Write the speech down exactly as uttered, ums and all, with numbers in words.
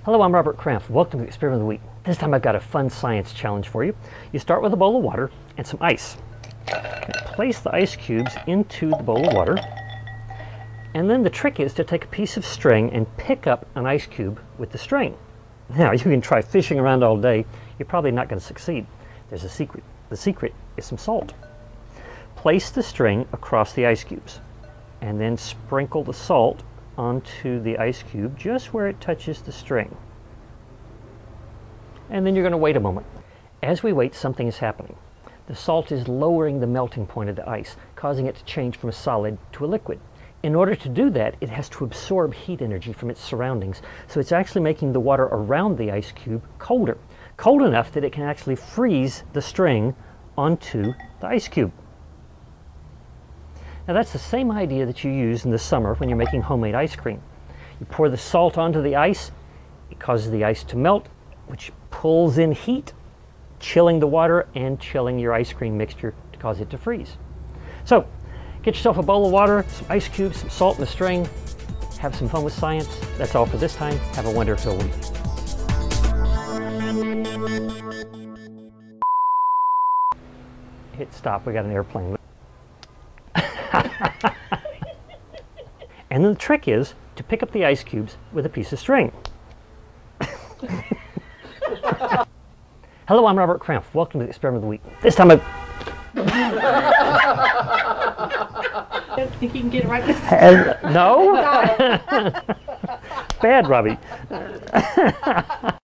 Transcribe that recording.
Hello, I'm Robert Krampf. Welcome to the Experiment of the Week. This time I've got a fun science challenge for you. You start with a bowl of water and some ice. Place the ice cubes into the bowl of water, and then the trick is to take a piece of string and pick up an ice cube with the string. Now, you can try fishing around all day. You're probably not going to succeed. There's a secret. The secret is some salt. Place the string across the ice cubes, and then sprinkle the salt onto the ice cube just where it touches the string. And then you're going to wait a moment. As we wait, something is happening. The salt is lowering the melting point of the ice, causing it to change from a solid to a liquid. In order to do that, it has to absorb heat energy from its surroundings, so it's actually making the water around the ice cube colder. Cold enough that it can actually freeze the string onto the ice cube. Now that's the same idea that you use in the summer when you're making homemade ice cream. You pour the salt onto the ice, it causes the ice to melt, which pulls in heat, chilling the water and chilling your ice cream mixture to cause it to freeze. So, get yourself a bowl of water, some ice cubes, some salt and a string, have some fun with science. That's all for this time. Have a wonderful week. Hit stop, we got an airplane. And then the trick is to pick up the ice cubes with a piece of string. Hello, I'm Robert Krampf. Welcome to the Experiment of the Week. This time I... I think you can get it right this time. No? Bad, Robbie.